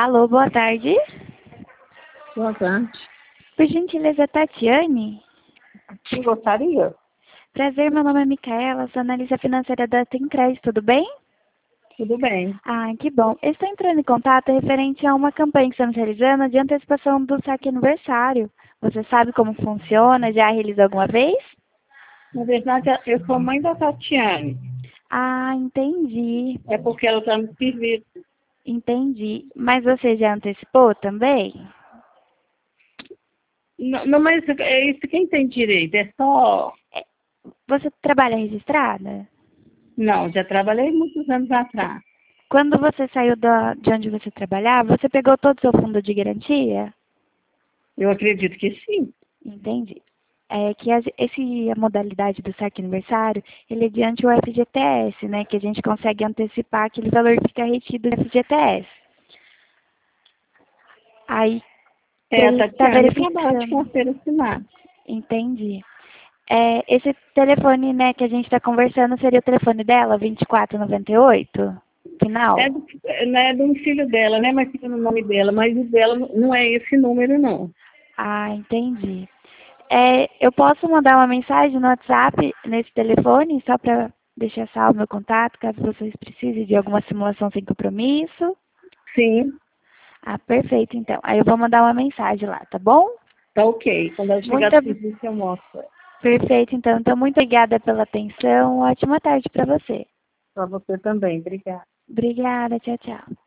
Alô, boa tarde. Boa tarde. Por gentileza, Tatiane? Sim, gostaria? Prazer, meu nome é Micaela, sou analista financeira da Tencred, tudo bem? Tudo bem. Ah, que bom. Eu estou entrando em contato referente a uma campanha que estamos realizando de antecipação do saque aniversário. Você sabe como funciona? Já realizou alguma vez? Na verdade, eu sou mãe da Tatiane. Ah, entendi. É porque ela está no serviço. Entendi. Mas você já antecipou também? Não, não, mas é isso, quem tem direito? É só... É, Você trabalha registrada? Não, já trabalhei muitos anos atrás. Quando você saiu de onde você trabalhava, você pegou todo o seu fundo de garantia? Eu acredito que sim. Entendi. É que a modalidade do saque aniversário, ele é diante o FGTS, né? Que a gente consegue antecipar aquele valor que fica retido no FGTS. Aí, É, a ele está Tatiane trabalha de verificando. carteira assinada. Entendi. Esse telefone, né, que a gente está conversando seria o telefone dela, 2498, É, final? não é de um filho dela, né? Mas fica no nome dela. Mas o dela não é esse número, não. Ah, entendi. Eu posso mandar uma mensagem no WhatsApp nesse telefone, só para deixar salvo meu contato, caso vocês precisem de alguma simulação sem compromisso? Sim, Ah, perfeito, então. Aí eu vou mandar uma mensagem lá, tá bom? tá ok. Quando ela chegar Muito do serviço, eu mostro. perfeito, então. Então, muito obrigada pela atenção. Ótima tarde para você. Para você também. Obrigada. Obrigada, tchau, tchau.